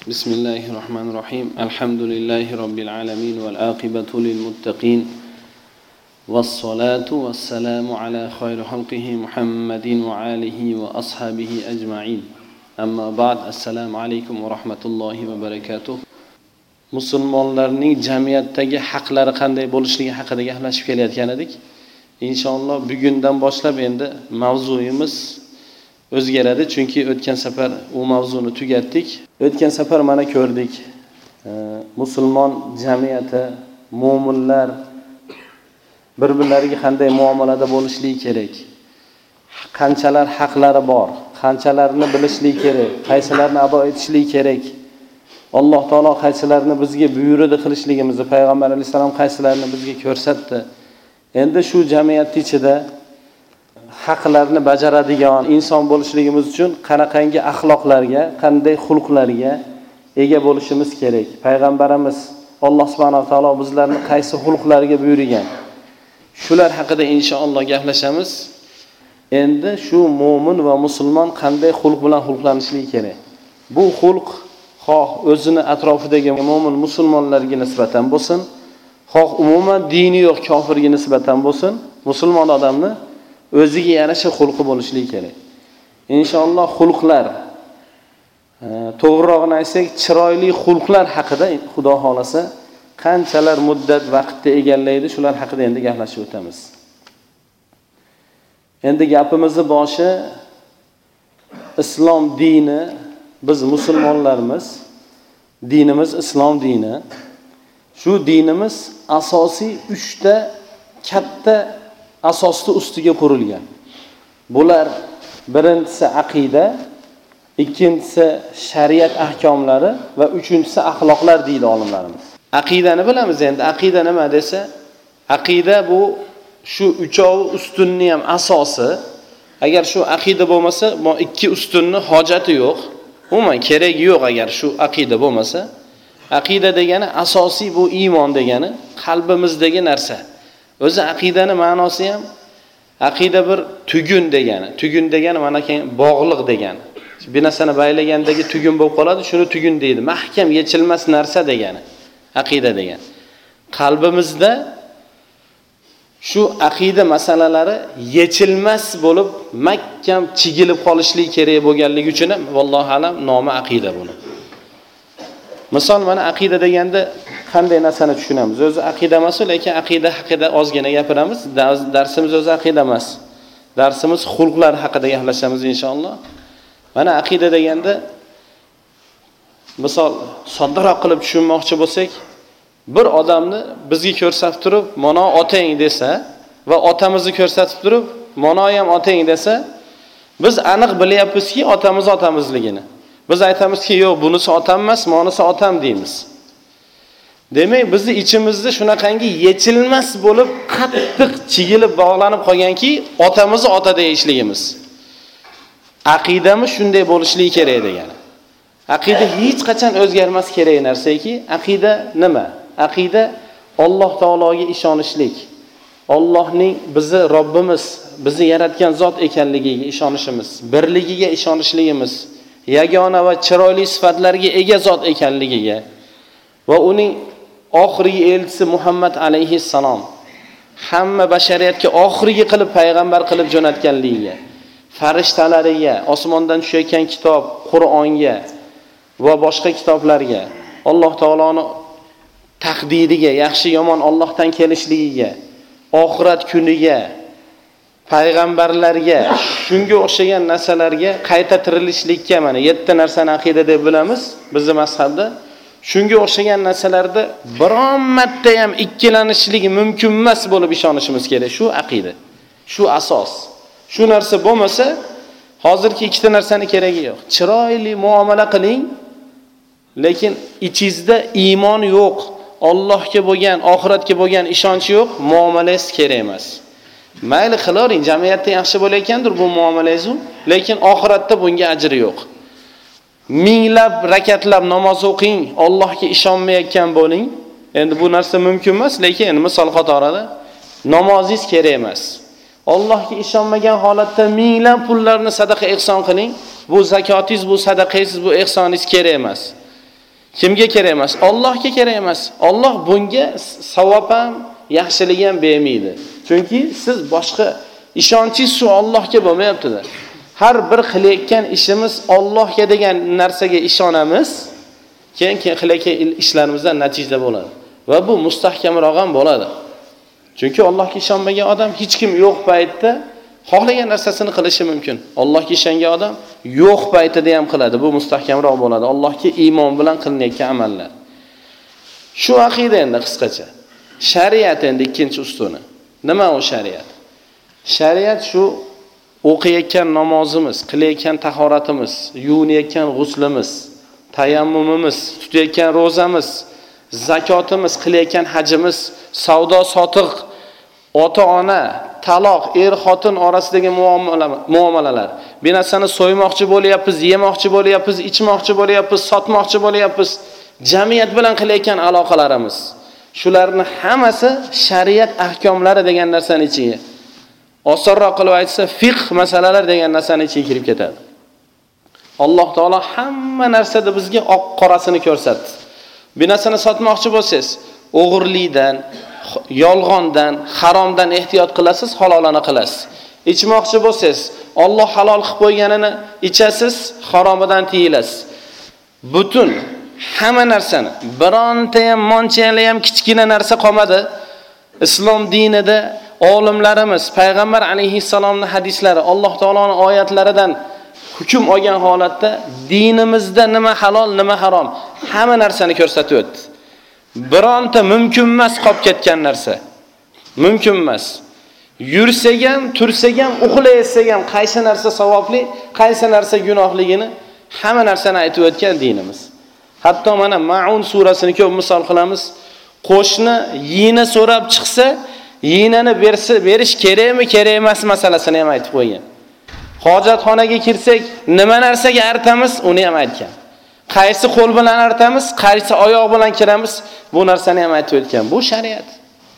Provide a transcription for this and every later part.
Bismillahirrahmanirrahim. Alhamdulillahi rabbil alamin wal aqibatu lil muttaqin. Wassalatu wassalamu ala khayri xalqihi Muhammadin wa alihi wa ashabihi ajma'in. Amma ba'd. Assalomu alaykum va rahmatullohi va barakatuh. Musulmonlarning jamiyatdagi haqlari qanday bo'lishligi haqida gaplashib kelayotgan edik. Inshaalloh bugundan boshlab endi mavzuyimiz o'zgaradi, chunki o'tgan safar u mavzuni tugatdik. O'tgan safar mana ko'rdik. Musulmon jamiyati, mu'minlar bir-birlariga qanday muomalada bo'lishligi kerak. Qanchalar haqlari bor, qanchalarini bilishligi kerak, qaysilarini ado etishligi kerak. Alloh taolo qaysilarini bizga buyurdi qilishligimizni, payg'ambar alayhisalom qaysilarini bizga ko'rsatdi. Endi shu jamiyat ichida haqlarni bajaradigan inson bo'lishligimiz uchun qanaqangi axloqlarga, qanday xulqlarga ega bo'lishimiz kerak. Payg'ambarimiz Alloh subhanahu va taolo bizlarni qaysi xulqlarga buyurgan? Shular haqida inshaalloh gaplashamiz. Endi shu mu'min va musulmon qanday xulq bilan xulqlanishligi kerak? Bu xulq xoh o'zini atrofidagi mu'min musulmonlarga nisbatan bo'lsin, xoh umuman dini yo'q kofirga nisbatan bo'lsin, musulmon odamni o'ziga yarasha xulqi bo'lishligi kerak. Inshaalloh xulqlar, to'g'rirog'ini aytsak, chiroyli xulqlar haqida Xudo xolasa qanchalar muddat vaqtni egallaydi, shular haqida endi gaplashib o'tamiz. Endi gapimizning boshi islom dini, biz musulmonlarmiz, dinimiz islom dini. Shu dinimiz asosiy 3 ta katta asosni ustiga qurilgan. Bular birinchisi aqida, ikkinchisi shariat ahkomlari va uchinchisi axloqlar deydi olimlarimiz. Aqidani bilamiz endi. Aqida nima desa, aqida bu shu uchovi ustunni ham asosi. Agar shu aqida bo'lmasa, bu ikki ustunni hojati yo'q. Umuman keragi yo'q agar shu aqida bo'lmasa. Aqida degani asosiy bu iymon degani, qalbimizdagi narsa. O'zi aqidani ma'nosi ham aqida bir tugun degani. Tugun degani mana bog'liq degani. Bir narsani baylagandagi tugun bo'lib qoladi, shuni tugun deydi. Mahkam yechilmas narsa degani. Aqida degan. Qalbimizda shu aqida masalalari yechilmas bo'lib, mahkam chigilib qolishligi kerak bo'lganligi uchun ham vallohu alam nomi aqida buni. Misol mana aqida deganda qanday narsani tushunamiz? O'zi aqida emas, lekin aqida haqida ozgina gapiramiz. Darsimiz o'zi aqida emas. Darsimiz xulqlar haqida gaplashamiz inshaalloh. Mana aqida deganda misol soddaroq qilib tushunmoqchi bo'lsak, bir odamni bizga ko'rsatib turib, "Mana otang" desa va otamizni ko'rsatib turib, "Mana ham otang" desa, biz aniq bilyapmizki, otamiz otamizligini. Biz aytamizki, yo'q, bunisi otam emas, monisi otam deymiz. Demak, bizni ichimizda shunaqangi yechilmas bo'lib, qattiq chigilib bog'lanib qolganki, otamizni ota deyishligimiz. Aqidamiz shunday bo'lishligi kerak degani. Aqida hech qachon o'zgarmas kerak narsaki, aqida nima? Aqida Alloh taologa ishonishlik. Allohning bizni Robbimiz, bizni yaratgan zot ekanligiga ishonishimiz, birligiga ishonishligimiz, yagona va chiroyli sifatlarga ega zot ekanligiga va uning oxirgi elchisi Muhammad alayhissalom hamma bashariyatga oxirgi qilib payg'ambar qilib jo'natganligiga, farishtalariga, osmondan tushayotgan kitob, Qur'onga va boshqa kitoblarga, Alloh taoloning taqdiriga, yaxshi yomon Allohdan kelishligiga, oxirat kuniga, payg'ambarlarga, shunga o'xshagan narsalarga qayta tirilishlikka mana 7 narsani aqida deb bilamiz bizning mazhabda. Shunga o'xshagan narsalarda biron marta ham ikkilanishlik mumkin emas bo'lib ishonishimiz kerak. Shu aqida. Shu asos. Shu narsa bo'lmasa, hozirgi ikkita narsani keragi yo'q. Chiroyli muomala qiling, lekin ichingizda iymon yo'q, Allohga bo'lgan, oxiratga bo'lgan ishonch yo'q, muomalangiz kerak emas. Mayli qilaring, jamiyatda yaxshi bo'layotgandir bu muomalangiz, lekin oxiratda bunga ajr yo'q. Minglab rakatlab namoz o'qing, Allohga ishonmayotgan bo'ling. Endi bu narsa mumkin emas, lekin endi misol qatorida namozingiz kerak emas. Allohga ishonmagan holatda minglab pullarni sadaqa ehson qiling. Bu zakotingiz, bu sadaqangiz, bu ehsoningiz kerak emas. Kimga kerak emas? Allohga kerak emas. Alloh bunga savob ham, yaxshilik ham bermaydi. Chunki siz boshqa ishonchingiz shu Allohga bo'lmayapti-da. Har bir qilayotgan ishimiz Allohga degan narsaga ishonamiz, keyin qilayotgan ishlarimizdan natija bo'ladi va bu mustahkamroq ham bo'ladi. Chunki Allohga ishonmagan odam hech kim yo'q paytda xohlagan narsasini qilishi mumkin. Allohga ishongan odam yo'q paytida ham qiladi. Bu mustahkamroq bo'ladi. Allohga iymon bilan qilinayotgan amallar. Shu aqida endi qisqacha. Shariat endi ikkinchi ustuni. Nima u shariat? Shariat shu o'qiyotgan namozimiz, qilayotgan tahoratimiz, yuvinayotgan g'uslimiz, tayammumimiz, tutayotgan ro'zamiz, zakotimiz, qilayotgan hajimiz, savdo sotiq, ota-ona, taloq, er-xotin orasidagi muomalalar. Bir narsani so'ymoqchi bo'layapmiz, yemoqchi bo'layapmiz, ichmoqchi bo'layapmiz, sotmoqchi bo'layapmiz, jamiyat bilan qilayotgan aloqalarimiz. Shularning hammasi shariat ahkomlari degan narsaning ichiga. Osonroq qilib aytsa, fiqh masalalar degan narsaning ichiga kirib ketadi. Alloh taolo hamma narsada bizga oq qorasini ko'rsatdi. Bir narsani sotmoqchi bo'lsangiz, o'g'irlikdan, yolg'ondan, haromdan ehtiyot qilasiz, halolini qilasiz. Ichmoqchi bo'lsangiz, Alloh halol qilib qo'yganini ichasiz, haromidan tiyilasiz. Butun hamma narsani, bironta ham monchali ham kichkina narsa qolmadi. Islom dinida olimlarimiz, payg'ambar alayhissalomning hadislari, Alloh taoloning oyatlaridan hukm olgan holatda dinimizda nima halol, nima harom, hamma narsani ko'rsatib o'tdi. Bironta mumkin emas qolib ketgan narsa. Mumkin emas. Yursak ham, tursak ham, uxlaysak ham qaysi narsa savobli, qaysi narsa gunohligini hamma narsani aytib o'tgan dinimiz. Hatto mana Maun surasini ko'p misol qilamiz. Qo'shni yina so'rab chiqsa, yinani berish kerakmi, kerak emas masalasini ham aytib qo'ygan. Hojatxonaga kirsak, nima narsaga artamiz, uni ham aytgan. Qaysi qo'l bilan artamiz, qaysi oyoq bilan kiramiz, bu narsani ham aytib o'tgan. Bu shariat.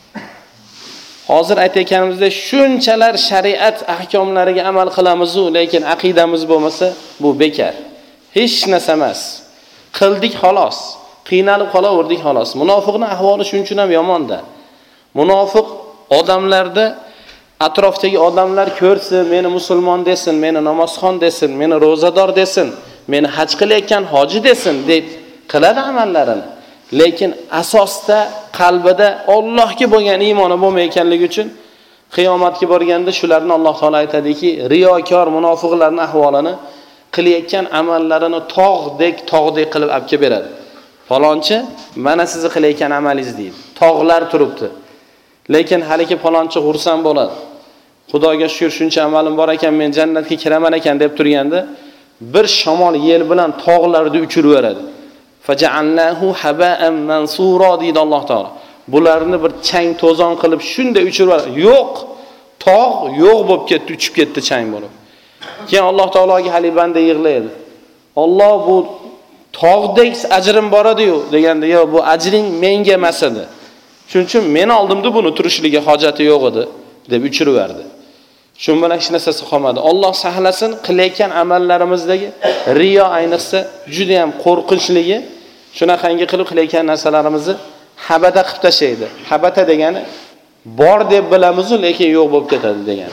Hozir aytayotganimizda shunchalar shariat ahkomlariga amal qilamiz, lekin aqidamiz bo'lmasa, bu bekor. Hech narsa emas. Qildik xolos. Qiynalib qolaverdik xolos. Munofiqning ahvoli shuning uchun ham yomon-da. Munofiq odamlarda atrofdagi odamlar ko'rsin, meni musulmon desin, meni namozxon desin, meni ro'zador desin, meni haj qilayotgan hoji desin deb qiladi amallarini. Lekin asosda qalbida Allohga bo'lgan iymoni bo'lmayotganligi uchun qiyomatga borganda shularni Alloh taolo aytadiki, riyokor munofiqlarning ahvolini, qilayotgan amallarini tog'dek qilib olib kelib beradi. Falonchi mana sizni qilayotgan amalingiz deydi. Tog'lar turibdi. Lekin haligi falonchi xursand bo'ladi. Xudoga shukr, shuncha amalim bor ekan, men jannatga kiraman ekan deb turganda bir shamol yel bilan tog'larni uchirib beradi. Faja'alnahu haba'an mansura deydi Alloh taolo. Bularni bir chang to'zon qilib shunday uchirib beradi. Yo'q, tog' yo'q bo'lib ketdi, uchib ketdi chang bo'lib. Keyin Alloh taologa hali banda yig'laydi. Alloh bu tog'dek ajrim bor edi-yu deganda, yo'q, bu ajring menga emas edi. Shuning uchun men oldimda buni turishligi hojati yo'q edi deb uchirib berdi. Shu bilan hech narsasi qolmadi. Alloh saqlasin, qilayotgan amallarimizdagi riyo ayniqsa juda ham qo'rqinchligi, shunaqangi qilib qilayotgan narsalarimizni habata qilib tashlaydi. Habata degani bor deb bilamiz, lekin yo'q bo'lib ketadi degani.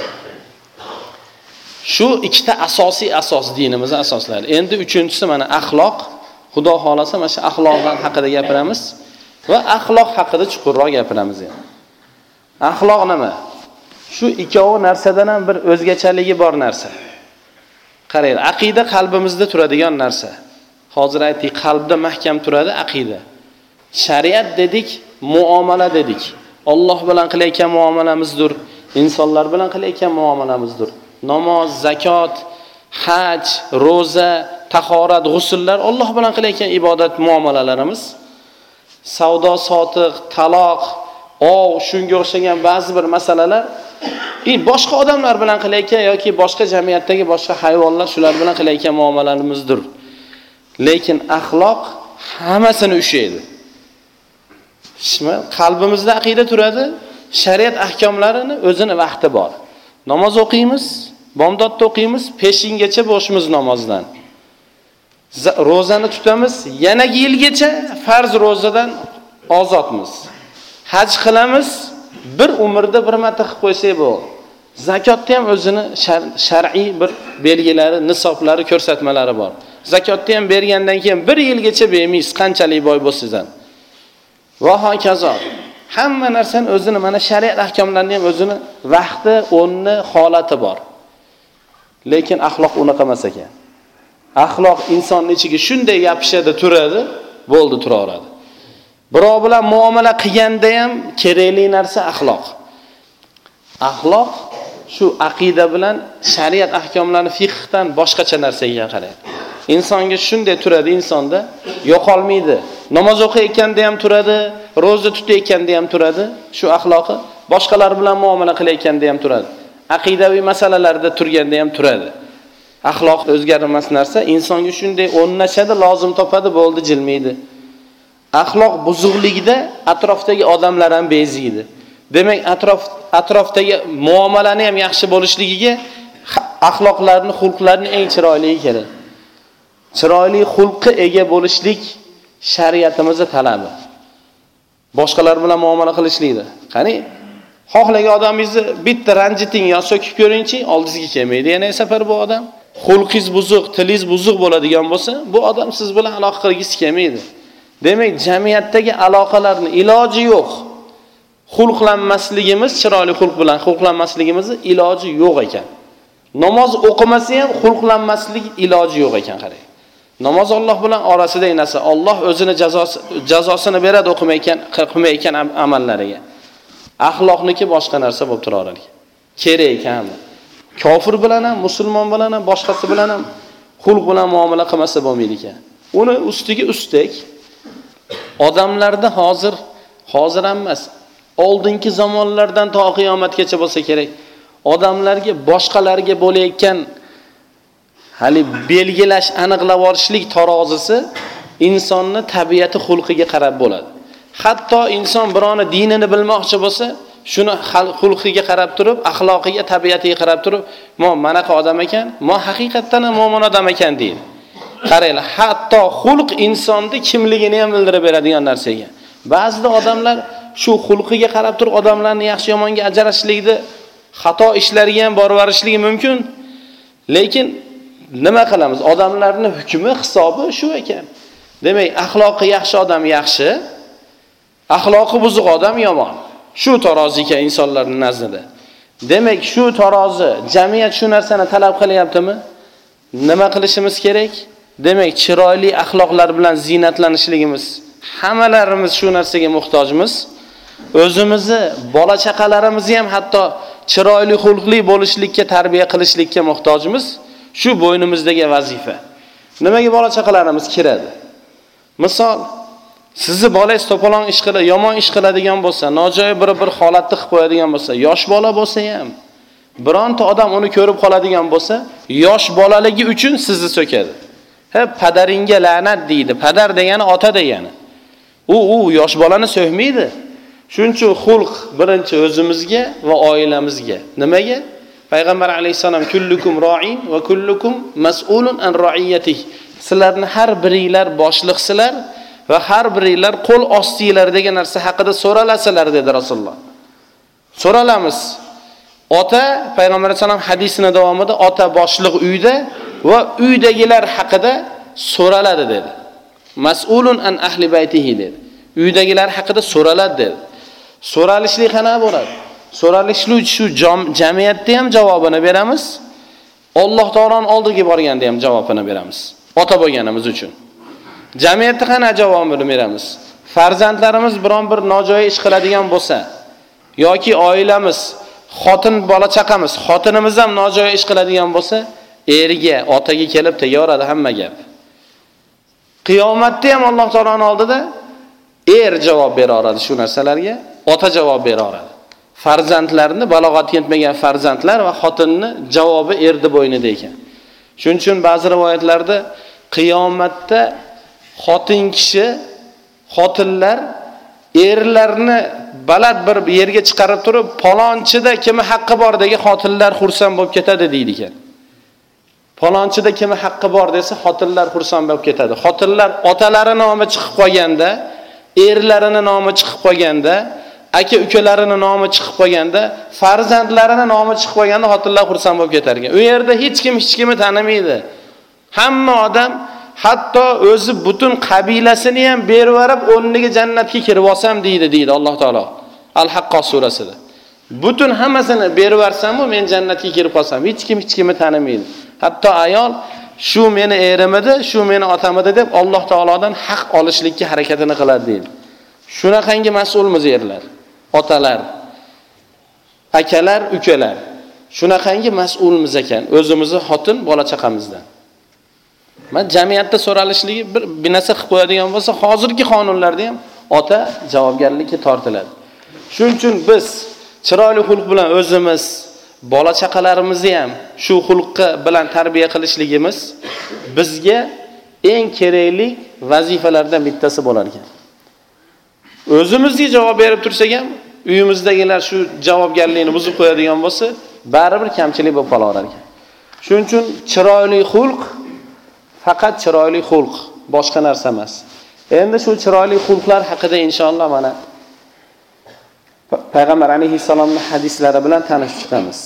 Shu ikkita asosiy dinimizning asoslari. Endi uchinchisi mana axloq. Xudo xolasa mana shu axloqlar haqida gapiramiz va axloq haqida chuqurroq gapiramiz endi. Axloq nima? Shu ikkovi narsadan ham bir o'zgachaligi bor narsa. Qarang, aqida qalbimizda turadigan narsa. Hozir aytdik, qalbda mahkam turadi aqida. Shariat dedik, muomala dedik. Alloh bilan qilayotgan muomalamizdir, insonlar bilan qilayotgan muomalamizdir. Namoz, zakot, haj, ro'za, tahorat, g'usullar Alloh bilan qilayotgan ibodat muomalalarimiz. Savdo sotiq, taloq, shunga o'xshagan ba'zi bir masalalar boshqa odamlar bilan qilayotgan yoki boshqa jamiyatdagi boshqa hayvonlar shular bilan qilayotgan muomalarimizdir. Lekin axloq hammasini ushlaydi. Qalbimizda aqida turadi, shariat ahkomlarini o'zini vaqti bor. Namoz o'qiymiz, bomdodda o'qiymiz, peshingacha boshimiz namozdan. Ro'zani tutamiz, yanagi yilgacha farz ro'zadan ozodmiz. Haj qilamiz, bir umrda bir marta qilib qo'ysak bo'ldi. Zakotda ham o'zini shar'iy bir belgilari, nisoblari, ko'rsatmalari bor. Zakotni ham bergandan keyin bir yilgacha bermaysiz, qanchalik boy bo'lsangiz ham. Va hokazo. Hamma narsani o'zini mana shariat ahkomlarining ham o'zini vaqti, o'rni, holati bor. Lekin axloq unaqa emas ekan. Axloq insonning ichiga shunday yopishadi, turadi, bo'ldi turaveradi. Birov bilan muomala qilganda ham kerakli narsa axloq. Axloq shu aqida bilan shariat ahkomlarini fiqhdan boshqacha narsaga qaraydi. Insonga shunday turadi, insonda yo'qolmaydi. Namoz o'qiyotganda ham turadi, ro'za tutayotganda ham turadi. Shu axloqi boshqalar bilan muomala qilayotganda ham turadi. Aqidaviy masalalarda turganda ham turadi. Axloq o'zgarmas narsa, insonga shunday o'rnashadi, lozim topadi, bo'ldi, jilmaydi. Axloq buzuqligida atrofdagi odamlar ham beziydi. Demak, atrofdagi muomalani ham yaxshi bo'lishligiga axloqlarni, xulqlarni eng chiroyligi kerak. Chiroyli xulqi ega bo'lishlik shariatimizning talabi. Boshqalar bilan muomala qilishlikda. Qani, xohlagan odamingizni bitta ranjiting yo so'kib ko'ringchi, oldingizga kelmaydi. Yana safar bu odam xulqingiz buzuq, tilingiz buzuq bo'ladigan bo'lsa, bu odam siz bilan aloqa qilgisi kelmaydi. Demak, jamiyatdagi aloqalarni iloji yo'q. Xulqlanmasligimiz, chiroyli xulq bilan xulqlanmasligimizning iloji yo'q ekan. Namoz o'qimasa ham xulqlanmaslik iloji yo'q ekan, qarang. Namoz Alloh bilan orasidagi narsa. Alloh o'zini jazosini beradi qilmayotgan amallariga. Axloqniki boshqa narsa bo'lib turaveradi. Kerak ekan. Kofir bilan ham, musulmon bilan ham, boshqasi bilan ham xulq bilan muomala qilmasa bo'lmaydi ekan. Uni ustiga ustak odamlarda hozir ham emas, oldingi zamonlardan to qiyomatgacha bo'lsa kerak, odamlarga boshqalarga bo'layotgan hali belgilash, aniqlab olishlik tarozisi insonni tabiati, xulqiga qarab bo'ladi. Hatto inson birovni dinini bilmoqchi bo'lsa, shuni xulqiga qarab turib, axloqiga, tabiatiga qarab turib, "Manaqa odam ekan, haqiqatdan ham mo'min odam ekan" deydi. Qaranglar, hatto xulq insonni kimligini ham bildirib beradigan narsa ekan. Ba'zida odamlar shu xulqiga qarab turib, odamlarni yaxshi yomonga ajrashlikda xato ishlariga ham borib borishligi mumkin. Lekin nima qilamiz? Odamlarning hukmi, hisobi shu ekan. Demak, axloqi yaxshi odam yaxshi, axloqi buzuq odam yomon. Shu tarozi ekan insonlarning nazdida. Demak, shu tarozi, jamiyat shu narsani talab qilyaptimi? Nima qilishimiz kerak? Demak, chiroyli axloqlar bilan ziynatlanishligimiz, hammalarimiz shu narsaga muhtojmiz. O'zimizni, bola chaqalarimizni ham hatto chiroyli xulqli bo'lishlikka, tarbiya qilishlikka muhtojmiz. Shu bo'ynimizdagi vazifa. Nimaga bola chaqalarimiz kiradi? Misol, sizni bolangiz to'polon ish qiladi, yomon ish qiladigan bo'lsa, nojo'ya bir holatni qilib qo'yadigan bo'lsa, yosh bola bo'lsa ham, bironta odam uni ko'rib qoladigan bo'lsa, yosh bolaligi uchun sizni so'kadi. Padaringga la'nat deydi. Padar degani ota degani. U yosh bolani so'kmaydi. Shuning uchun xulq birinchi o'zimizga va oilamizga. Nimaga? Payg'ambar alayhisalom kullukum ra'in va kullukum mas'ulun an ra'iyatihi. Sizlarni har biringlar boshliqsizlar va har biringlar qo'l ostinglar degan narsa haqida so'ralasizlar dedi Rasululloh. So'ralamiz. Ota, Payg'ambar alayhisalom hadisining davomida ota boshliq uyda va uydagilar haqida so'raladi dedi. Mas'ulun an ahli baytihi dedi. Uydagilar haqida so'raladi dedi. So'ralishlik qanaqa bo'ladi? So'ralishlik shu jamiyatda ham javobini beramiz. Alloh taoloning oldiga borganda ham javobini beramiz. Ota bo'lganimiz uchun. Jamiyatda qanaqa javobini beramiz? Farzandlarimiz biron bir nojo'ya ish qiladigan bo'lsa yoki oilamiz, xotin bola chaqamiz, xotinimiz ham nojo'ya ish qiladigan bo'lsa, eriga, otaga kelib tegaveradi hamma gap. Qiyomatda ham Alloh taoloning oldida er javob bera oladi shu narsalarga, ota javob bera oladi. Farzandlarni, balog'atga yetmagan farzandlar va xotinni javobi erdi bo'ynida ekan. Shuning uchun ba'zi rivoyatlarda qiyomatda xotinlar erlarni baland bir yerga chiqarib turib, palonchida kimi haqqi bor degan xotinlar xursand bo'lib ketadi deydi ekan. Falonchida kimi haqqi bor desa, xotinlar xursand bo'lib ketadi. Xotinlar otalari nomi chiqib qolganda, erlarining nomi chiqib qolganda, aka-ukalarining nomi chiqib qolganda, farzandlarining nomi chiqib qolganda xotinlar xursand bo'lib ketar ekan. U yerda hech kimni tanimaydi. Hamma odam hatto o'zi butun qabilasini ham berib yuborib, o'rniga jannatga kirib olsam deydi Alloh taolo. Al-Haqqo surasida. Butun hammasini berib yuborsam-ku, men jannatga kirib qolsam, hech kimni tanimaydi. Hatto ayol shu meni erim edi, shu meni otam edi deb Alloh taolodan haq olishlikka harakatini qiladi deydi. Shunaqangi mas'ulmiz erlar, otalar, akalar, ukalar. Shunaqangi mas'ulmiz ekan, o'zimizni xotin, bola chaqamizdan. Men jamiyatda so'ralishligi bir narsa qilib qo'yadigan bo'lsa, hozirgi qonunlarda ham ota javobgarlikka tortiladi. Shuning uchun biz chiroyli xulq bilan o'zimiz, bola chaqalarimizni ham shu xulqi bilan tarbiya qilishligimiz bizga eng kerakli vazifalardan bittasi bo'lar ekan. O'zimizga javob berib tursak ham, uyimizdagilar shu javobgarlikni buzib qo'yadigan bo'lsa, baribir kamchilik bo'lib qolaverar ekan. Shuning uchun chiroyli xulq faqat chiroyli xulq, boshqa narsa emas. Endi shu chiroyli xulqlar haqida inshaalloh mana Payg'ambar alayhissalomning hadislari bilan tanishib chiqamiz.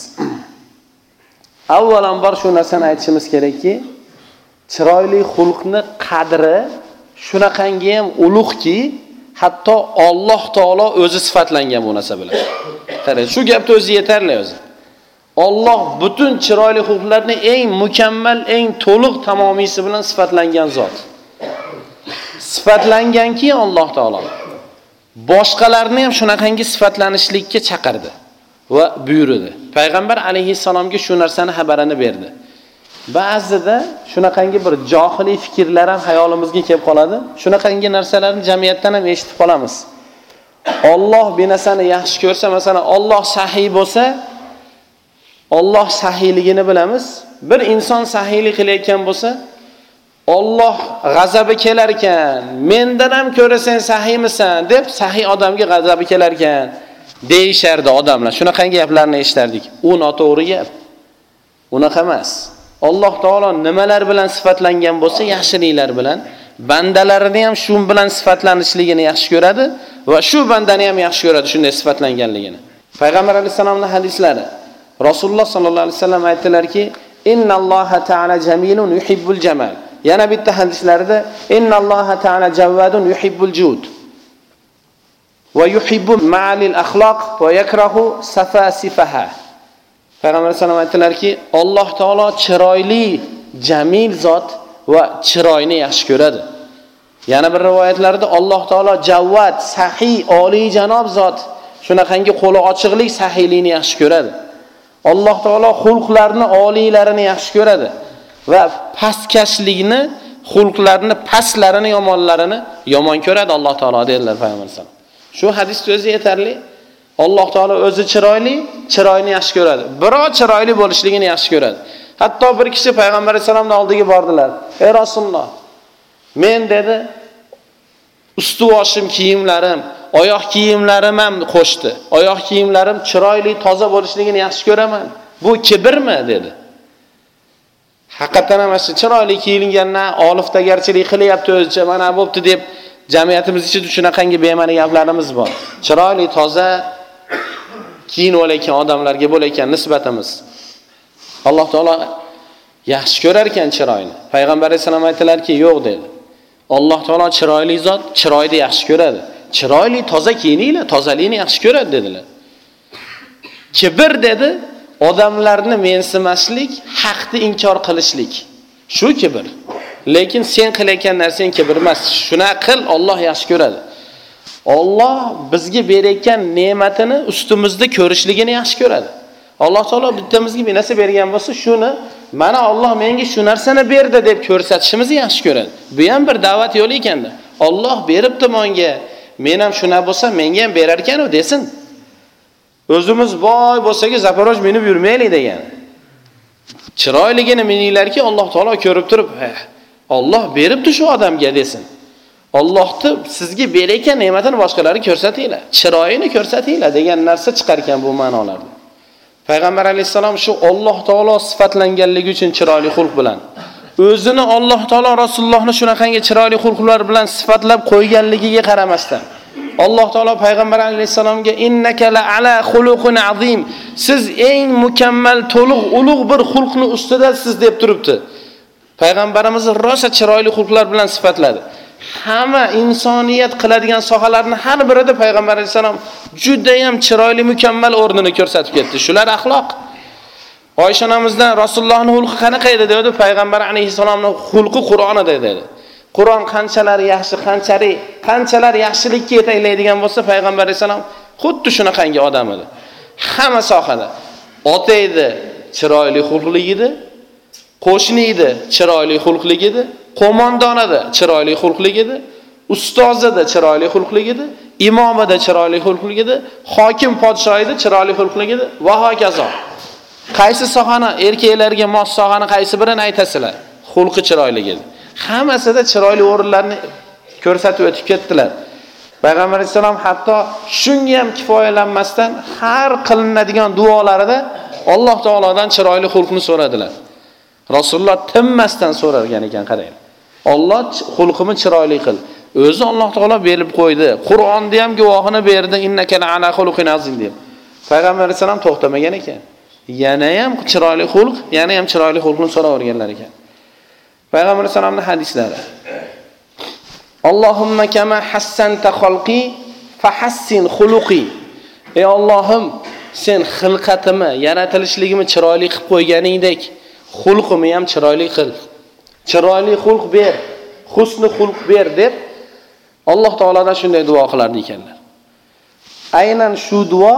Avvalambor shu narsani aytishimiz kerakki, chiroyli xulqni qadri shunaqangi ham ulug'ki, hatto Alloh taolo o'zi sifatlangan bu narsa bilan. Qarang, shu gapni o'zi yetarli o'zi. Alloh butun chiroyli xulqlarni eng mukammal, eng to'liq tamomiysi bilan sifatlangan zot. Sifatlanganki Alloh taolo boshqalarni ham shunaqangi sifatlanishlikka chaqirdi va buyurdi. Payg'ambar alayhissalomga shu narsani xabarini berdi. Ba'zida shunaqangi bir johiliy fikrlar ham hayolimizga kelib qoladi. Shunaqangi narsalarni jamiyatdan ham eshitib qolamiz. Alloh bir narsani yaxshi ko'rsa, masalan, Alloh sahiy bo'lsa, Alloh sahiyligini bilamiz. Bir inson sahiylik qilayotgan bo'lsa, Alloh g'azabi kelar ekan, mendan ham ko'ra sen sahiymisan deb sahiy odamga g'azabi kelar ekan deyishardi odamlar. Shunaqangi gaplarni eshitardik. U noto'g'ri gap. Unaqa emas. Alloh taolo nimalar bilan sifatlangan bo'lsa, yaxshiliklar bilan, bandalarini ham shu bilan sifatlanishligini yaxshi ko'radi va shu bandani ham yaxshi ko'radi shunday sifatlanganligini. Payg'ambar alayhisolamning hadislari. Rasululloh sallallohu alayhi vasallam aytdilarki, "Innalloha ta'ala jamilun yuhibbul jamal." Yana bitta hadislarda "Innalloha ta'ala javwadun yuhibbul jud." Va yuhibbu ma'alil axloq va yakrahu safasifaha. Payg'ambar alayhisolam aytdilarki, Alloh taolo chiroyli, jamil zot va chiroyni yaxshi ko'radi. Yana bir rivoyatlarda Alloh taolo javvad, sahiy, oliyjanob zot, shunaqangi qo'li ochiqlik, sahiylikni yaxshi ko'radi. Alloh taolo xulqlarni oliylarini yaxshi ko'radi va pastkashlikni, xulqlarni pastlarini, yomonlarini yomon ko'radi Alloh taolo dedilar Payg'ambar alayhisolam. Shu hadis o'zi yetarli. Alloh taolo o'zi chiroyli, chiroyni yaxshi ko'radi. Biroq chiroyli bo'lishligini yaxshi ko'radi. Hatto bir kishi Payg'ambar alayhisolamning oldiga bordilar. "Ey Rasululloh, men dedi, ustuvoshim kiyimlarim, oyoq kiyimlarim ham qo'shdi. Oyoq kiyimlarim chiroyli, toza bo'lishligini yaxshi ko'raman. Bu kibrmi?" dedi. Haqiqatan ham shu chiroyli kiyingandan oliftagarchilik qilyapti o'zicha, mana bo'pti deb jamiyatimiz ichida shunaqangi bema'ni gaplarimiz bor. Chiroyli, toza kiyinib olayotgan odamlarga bo'layotgan nisbatimiz. Alloh taolo yaxshi ko'rar ekan chiroyni. Payg'ambar alayhisalom aytdilarki, "Yo'q" dedi. Alloh taolo chiroyli zot, chiroyni yaxshi ko'radi. Chiroyli, toza kiyininglar, tozalikni yaxshi ko'radi dedilar. Kibr dedi, odamlarni mensimaslik, haqni inkor qilishlik. Shu kibr. Lekin sen qilayotgan narsang kibr emas. Shuna qil, Alloh yaxshi ko'radi. Alloh bizga berayotgan ne'matini ustimizda ko'rishligini yaxshi ko'radi. Alloh taolo bittamizga bir narsa bergan bo'lsa, shuni mana Alloh menga shu narsani berdi deb ko'rsatishimizni yaxshi ko'radi. Bu ham bir da'vat yo'li ekanda. Alloh beribdi menga, men ham shuna bo'lsa, menga ham berar ekan u desin. O'zimiz boy bo'lsak, Zaporoj minib yurmaylik degan. Chiroyligini mininglarki, Alloh taolo ko'rib turib, Alloh beribdi shu odamga desin. Allohni sizga berayotgan ne'matini boshqalarga ko'rsatinglar, chiroyini ko'rsatinglar degan narsa chiqar ekan bu ma'nolarda. Payg'ambar alayhisalom shu Alloh taolo sifatlanganligi uchun chiroyli xulq bilan, o'zini Alloh taolo Rasulullohni shunaqangi chiroyli xulqlar bilan sifatlab qo'yganligiga qaramasdan, Alloh taolo payg'ambar alayhisalomga innaka la ala xuluqin azim, siz eng mukammal, to'liq, ulug' bir xulqni ustidasiz deb turibdi. Payg'ambarimizni rosa chiroyli xulqlar bilan sifatladi. Hamma insoniyat qiladigan sohalarni har birida payg'ambar alayhisalom juda ham chiroyli, mukammal o'rnini ko'rsatib ketdi. Shular axloq. Oysha onamizdan Rasulullohning xulqi qanaqa edi dedi, payg'ambar alayhisalomning xulqi Qur'onida dedi. Qur'on qanchalar yaxshi, qanchalar yaxshilikka yetaklaydigan bo'lsa, payg'ambar alayhisalom xuddi shunaqangi odam edi. Hamma sohada. Ota edi, chiroyli xulqli edi. Qo'shni edi, chiroyli xulqli edi. Qo'mondon edi, chiroyli xulqli edi. Ustoz edi, chiroyli xulqli edi. Imom edi, chiroyli xulqli edi. Hokim, podshoh edi, chiroyli xulqli edi va hokazo. Qaysi sohani, erkaklarga mos sohani qaysi birini aytasizlar? Xulqi chiroyli edi. Hammasida chiroyli o'rinlarni ko'rsatib o'tib ketdilar. Payg'ambar alayhisalom hatto shunga ham kifoyalanmasdan har qilinadigan duolarida Alloh taolodan chiroyli xulqni so'radilar. Rasululloh tinmasdan so'rargan ekan, qarang. Alloh xulqimni chiroyli qil. O'zi Alloh taolo berib qo'ydi. Qur'onda ham guvohini berdi, innaka ala xuluqin azim deb. Payg'ambar alayhisalom to'xtamagan ekan. Yana ham chiroyli xulq, yana ham chiroyli xulqni so'raverganlar ekan. Payg'ambar alayhisalomning hadislari. Allohumma kama hassanta xalqi fahassin xuluqi. Ey Allohim, sen xilqatimni, yaratilishligimni chiroyli qilib qo'yganingdek, xulqimni ham chiroyli qil. Chiroyli xulq ber, husni xulq ber deb Alloh taoladan shunday duo qilardi ekanlar. Aynan shu duo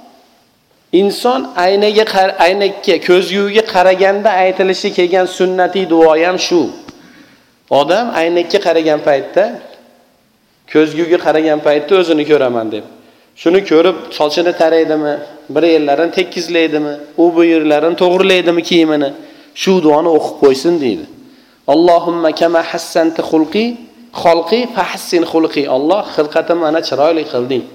inson aynakka, ko'z yuviga qaraganda aytilishi kelgan sunnatiy duo ham shu. Odam aynakka qaragan paytda, ko'z yuviga qaragan paytda o'zini ko'raman deb. Shuni ko'rib, sochini taraydimi, bir yerlarini tekizlaydimi, u bu yerlarini to'g'rilaydimi kiyimini, shu duoni o'qib qo'ysin deydi. Allohumma kama hassanta xalqi fahassin xulqi. Alloh xilqatimni ana chiroyli qilding.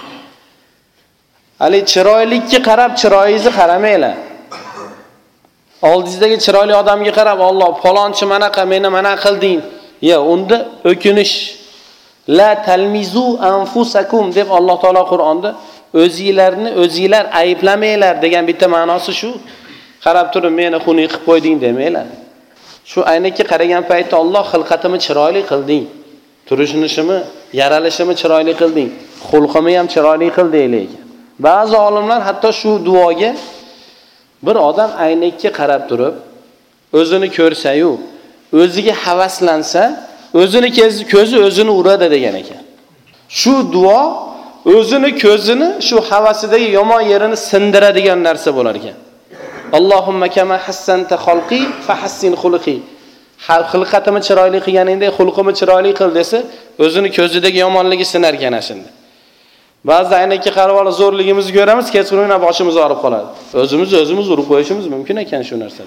Ali chiroylikka qarab chiroyingizni qaramanglar. Oldingizdagi chiroyli odamga qarab, Alloh falonchi manaqa, meni mana qilding. Ya, unda o'kinish. La talmizu anfusakum deb Alloh taolo Qur'onda o'zingizlar ayblamanglar degan bitta ma'nosi shu. Qarab turib, meni xunuk qilib qo'yding demanglar. Shu aynakka qaragan paytda Alloh xilqatimni chiroyli qilding. Turishimni, yaralishimni chiroyli qilding. Xulqimni ham chiroyli qil deylik. Ba'zi olimlar hatto shu duoga bir odam aynakka qarab turib, o'zini ko'rsa-yu, o'ziga havaslansa, o'zini ko'zi o'zini uradi degan ekan. Shu duo o'zini ko'zini shu havasidagi yomon yerini sindiradigan narsa bo'lar ekan. Allohumma kama hassanta xalqi fahassin xulqi. Xilqatimni chiroyli qilganingdek xulqimni chiroyli qil desa, o'zini ko'zidagi yomonligi sinar ekan ashunda. Ba'zi aynakka qarab olib zo'rligimizni ko'ramiz, kechqurun boshimiz og'rib qoladi. O'zimiz urib qo'yishimiz mumkin ekan shu narsa.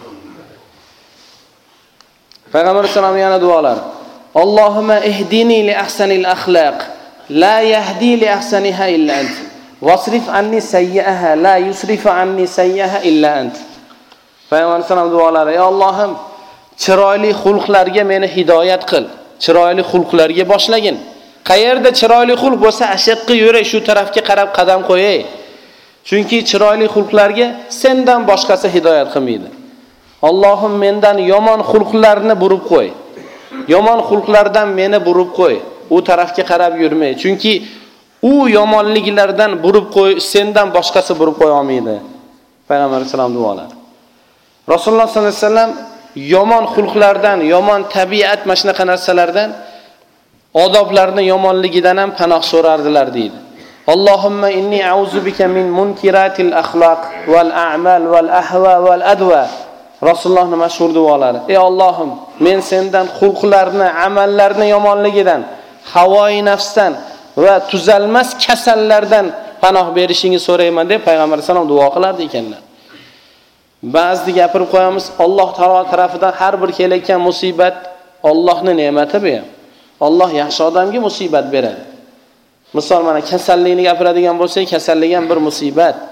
Payg'ambar alayhisalom yana duolar. Allohumma ihdini li ahsanil axlaq, la yahdi li ahsaniha illa ant. Wasrif anni sayyi'aha, la yusrifu anni sayyi'aha illa ant. Payg'ambar alayhisalom duolari: Ey Allohim, chiroyli xulqlarga meni hidoyat qil. Chiroyli xulqlarga boshlagin. Qayerda chiroyli xulq bo'lsa, ashaqqa yuray, shu tarafga qarab qadam qo'yay. Chunki chiroyli xulqlarga sendan boshqasi hidoyat qilmaydi. Allohim, mendan yomon xulqlarni burib qo'y. Yomon xulqlardan meni burib qo'y. U tarafga qarab yurmay. Chunki u yomonliklardan burib qo'y, sendan boshqasi burib qo'ya olmaydi. Payg'ambar alayhisalom duolari. Rasululloh sollallohu alayhi vasallam yomon xulqlardan, yomon tabiat mana shunaqa narsalardan, odoblarning yomonligidan ham panoh so'rardilar deydi. Allohumma inni a'udzu bika min munkiratil axloq val a'mal val ahva val adwa. Rasulullohning mashhur duolari. Ey Allohim, men sendan xulqlarni, amallarni yomonligidan, havoi nafsdan va tuzalmas kasallardan panoh berishingni so'rayman deb payg'ambar sollallohu alayhi vasallam duo qilardi ekanlar. Ba'zi gapirib qo'yamiz, Alloh taolo tarafidan har bir kelayotgan musibat Allohning ne'mati bu ham. Alloh yaxshi odamga musibat beradi. Misol mana kasallikni gapiradigan bo'lsak, kasallik ham bir musibat.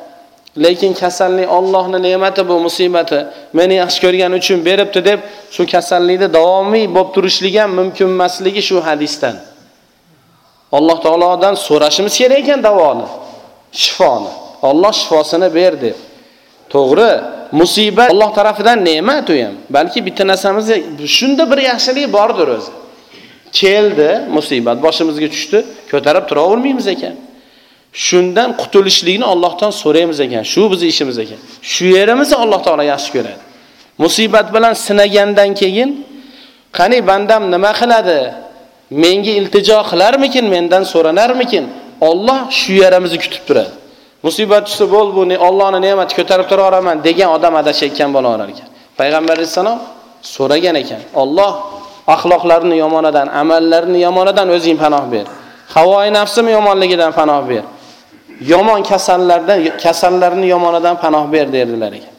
Lekin kasallik Allohning ne'mati, bu musibati meni yaxshi ko'rgani uchun beribdi deb shu kasallikni davomiy bo'lib turishligi ham mumkin emasligi shu hadisdan. Alloh taolodan so'rashimiz kerak ekan davoni, shifoni. Alloh shifosini ber deb. To'g'ri, musibat Alloh tarafidan ne'mat u ham. Balki bitta narsamizga shunda bir yaxshilik bordir o'zi. Keldi, musibat boshimizga tushdi, ko'tarib tura olmaymiz ekan. Shundan qutulishlikni Allohdan so'raymiz ekan. Shu bizning ishimiz ekan. Shu yerimizni Alloh taolo yaxshi ko'radi. Musibat bilan sinagandan keyin qani bandam nima qiladi? Menga iltijo qilarmikin, mendan so'ranarmikin? Alloh shu yerimizni kutib turadi. Musibat tushsa bo'l, bu Allohning ne'mati ko'tarib tura olaman degan odam adashayotgan bo'lar ekan. Payg'ambar alayhisalom so'ragan ekan. Alloh axloqlarini yomonidan, amallarini yomonidan o'zing panoh ber. Havoi nafsimi yomonligidan panoh ber. Yomon kasallarni yomonidan panoh ber derdilar ekan.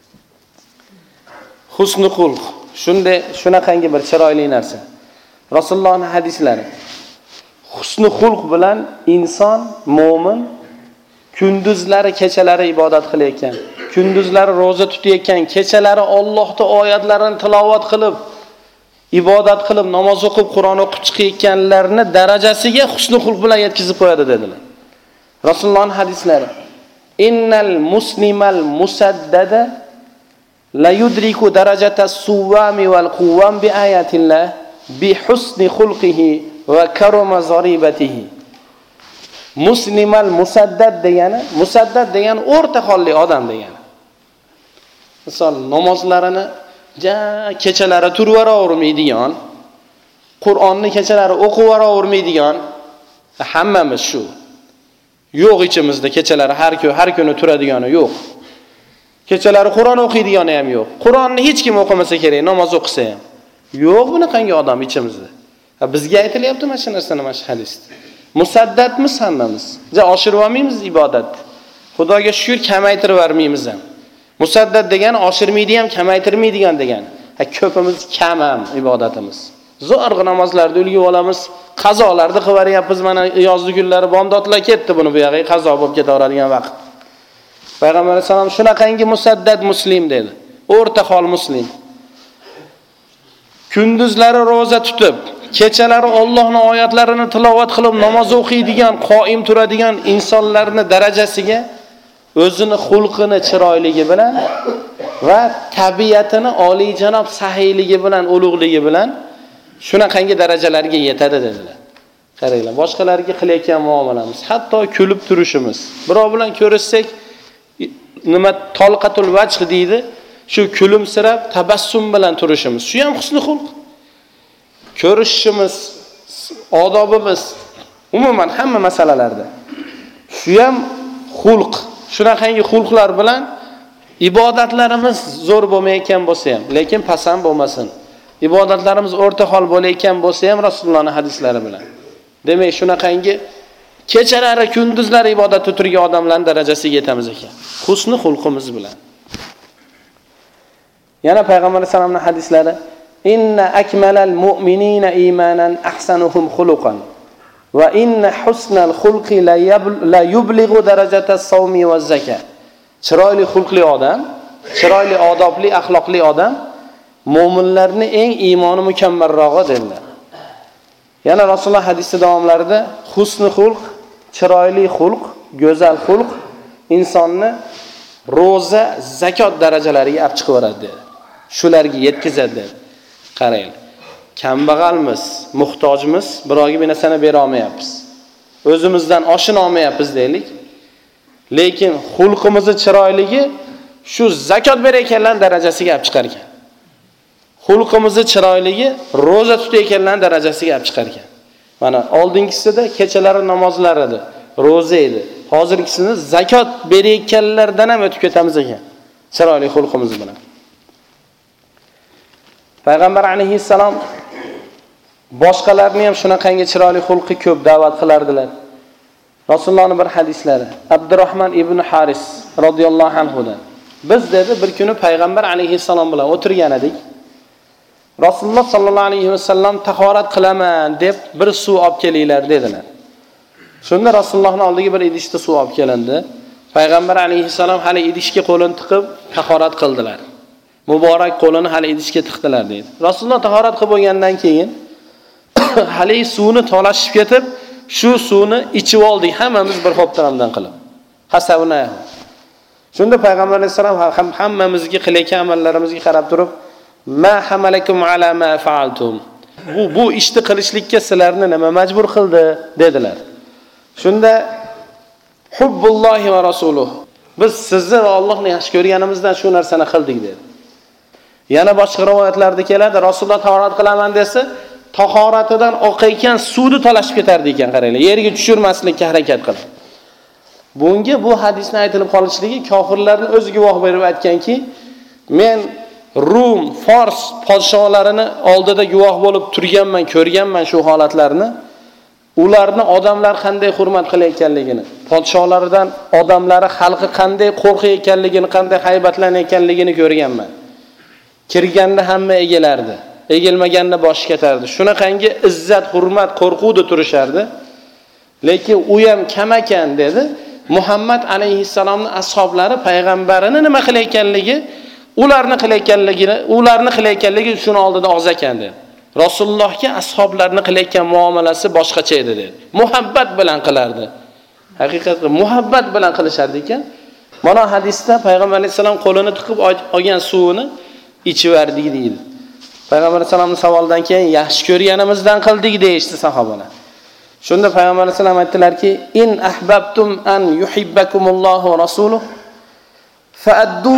Husnul xulq, shunaqangi bir chiroyli narsa. Rasulullohning hadislari. Husnul xulq bilan inson, mo'min kunduzlari, kechalari ibodat qilayotgan, kunduzlari roza tutayotgan, kechalari Allohning oyatlarini tilovat qilib, ibodat qilib, namoz o'qib, Qur'on o'qib chiqayotganlarni darajasiga husnul xulq bilan yetkazib qo'yadi dedilar. Rasulullohning hadislari. Innal muslimal musaddada la yudriku darajata suwami wal quwam bi ayatillah bi husni xulqihi va karama zaribatihi. Muslimal musaddad degani o'rta holli odam degani. Misol namozlarini kechalari turvaravermaydigan, Qur'onni kechalari o'qivaravermaydigan hammamiz shu. Yo'q ichimizda kechalari har kuni turadigani yo'q. Kechalari Qur'on o'qiydigani ham yo'q. Qur'onni hech kim o'qimasa kerak, namoz o'qisa ham. Yo'q bunaqangi odam ichimizda. Bizga aytilyapti mana shu narsani, mana shu hadisda. Musaddatmiz hammamiz. Oshirib olmaymiz ibodat. Xudoga shukr, kamaytirib vermaymiz ham. Musaddat degani oshirmaydi ham, kamaytirmaydigan degani. Ko'pimiz kam ham ibodatimiz. Zo'rg'a namozlarni ulgib olamiz, qazolarni qilib beryapmiz. Mana yozli kunlari bomdodlar ketdi buni bu yoqqa qazo bo'lib ketaveradigan vaqt. Payg'ambar alayhisalom shunaqangi musaddat muslim dedi. O'rta hol muslim. Kunduzlari roza tutib, kechalari Allohning oyatlarini tilovat qilib, namoz o'qiydigan, qoim turadigan insonlarning darajasiga o'zini xulqini chiroyligi bilan va tabiatini oliyjanob sahiyligi bilan, ulug'ligi bilan shunaqangi darajalarga yetadi dedilar. Qaranglar, boshqalarga qilayotgan muomalamiz, hatto kulib turishimiz. Birov bilan ko'rishsak, nima tolqatul vajh deydi, shu kulimsirab tabassum bilan turishimiz. Shu ham husnul xulq. Ko'rishimiz, odobimiz, umuman hamma masalalarda. Shu ham xulq. Shunaqangi xulqlar bilan ibodatlarimiz zo'r bo'lmayotgan bo'lsa ham, lekin pasand bo'lmasin. Ibodatlarimiz o'rta hol bo'layotgan bo'lsa ham Rasulullohning hadislari bilan. Demak, shunaqangi kechalari, kunduzlari ibodatda turgan odamlarning darajasiga yetamiz ekan. Husnul xulqimiz bilan. Yana payg'ambar sollallohu alayhi hadislari: "Inna akmalal mu'minina imanan ahsanuhum xuluqan va inna husnal xulqi la yublighu darajata as-sawmi va az-zakat." Chiroyli xulqli odam, chiroyli odobli, axloqli odam mu'minlarning eng iymoni mukammalrog'i dedilar. Yana Rasululloh hadisi davomlarida husnul xulq, chiroyli xulq, go'zal xulq insonni roza, zakot darajalariga olib chiqaveradi dedi. Shularga yetkazadi dedi. Qarang. Kambag'almiz, muhtojmiz, birovga bir narsani bera olmayapmiz. O'zimizdan oshina olmayapmiz deylik. Lekin xulqimizni chiroyligi shu zakot berayotganlar darajasiga olib chiqar ekan. Xulqimizni chiroyligi roza tutayotganlar darajasiga olib chiqar ekan. Mana oldingisida kechalari namozlar edi, roza edi. Hozirgisini zakot berayotganlardan ham o'tib ketamiz ekan. Chiroyli xulqimiz bilan. Payg'ambar alayhissalom boshqalarni ham shunaqangi chiroyli xulqi ko'p da'vat qilardilar. Rasulullohning bir hadislari, Abdurrahman ibn Haris radhiyallohu anhu dan. Biz dedi bir kuni payg'ambar alayhissalom bilan o'tirgan edik. Rasululloh sallallohu alayhi vasallam tahorat qilaman deb bir suv olib kelinglar dedilar. Shunda Rasulullohning oldiga bir idishda suv olib kelindi. Payg'ambar alayhissalom hali idishga qo'lini tiqib tahorat qildilar. Muborak qo'lini hali idishga tiqdilar deydi. Rasululloh tahorat qilib bo'lgandan keyin hali suvni tolashib ketib, shu suvni ichib oldik hammamiz bir xo'ptaramdan qilib. Hasabuna. Shunda Payg'ambar alayhissalom ham hammamizga qilayotgan amallarimizga qarab turib, "Ma hamalakum ala ma fa'altum?" Bu ishni qilishlikka sizlarni nima majbur qildi dedilar. Shunda hubbullohi va rasuluh. Biz sizni va Allohni yaxshi ko'rganimizdan shu narsani qildik dedi. Yana boshqa rivoyatlarda keladi, Rasululloh tahorat qilaman desa, tahoratidan oqayotgan suvni talashib ketardi ekan, qaranglar. Yerga tushirmaslikka harakat qildi. Bunga bu hadisni aytilib qolishligi kofirlarning o'zi guvoh berib aytganki, men Rum, Fors podsholarini oldida guvoh bo'lib turganman, ko'rganman shu holatlarni. Ularni odamlar qanday hurmat qilayotganligini, podsholaridan odamlari, xalqi qanday qo'rqayotganligini, qanday haybatlanayotganligini ko'rganman. Kirganda hamma egilardi, egilmaganda bosh ketardi. Shunaqangi izzat, hurmat, qo'rquvda turishardi. Lekin u ham kam ekan dedi. Muhammad alayhissalomning ashablari payg'ambarini nima qilayotganligi, ularni qilayotganligi shuni oldida og'iz ekan dedi. Rasulullohga ashoblarni qilayotgan muomalasi boshqacha edi dedi. Muhabbat bilan qilardi. Haqiqatda muhabbat bilan qilishardi ekan. Mana hadisda Payg'ambar alayhisalom qo'lini tiqib olgan suvini ichiverdik deydi. Payg'ambar alayhisalomning savolidan keyin yaxshi ko'rganimizdan qildik deyishdi sahobalar. Shunda Payg'ambar alayhisalom aytdilarki, "In ahbabtum an yuhibbakumullohu va rasuluhu fa'addu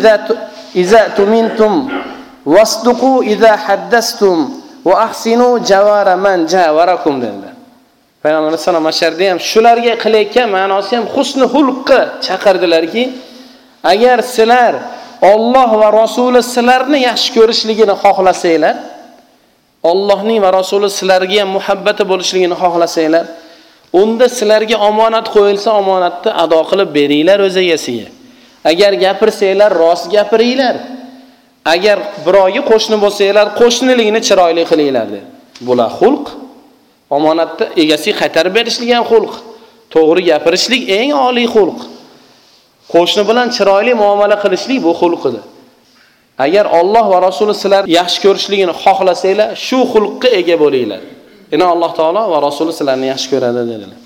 idza tumintum wasduqu idza haddastum va ahsinu jawara man jawarakum" dedilar. Payg'ambar alayhisalom masharda ham shularga qilayotgan ma'nosi ham husni xulqqa chaqirdilarki, agar sizlar Alloh va Rasuli sizlarni yaxshi ko'rishligini xohlasanglar, Allohning va Rasuli sizlarga ham muhabbati bo'lishligini xohlasanglar, unda sizlarga omonat qo'yilsa, omonatni ado qilib beringlar o'z egasiga. Agar gapirsanglar, rost gapiringlar. Agar birovga qo'shni bo'lsanglar, qo'shnilikni chiroyli qilinglar dedi. Bular xulq. Omonatni egasiga qaytarib berishlik ham xulq. To'g'ri gapirishlik eng oliy xulq. Qo'shni bilan chiroyli muomala qilishlik bu xulqidir. Agar Alloh va Rasuli sizlar yaxshi ko'rishligini xohlasanglar, shu xulqqa ega bo'linglar. Yana Alloh taolo va Rasuli sizlarni yaxshi ko'radi dedilar.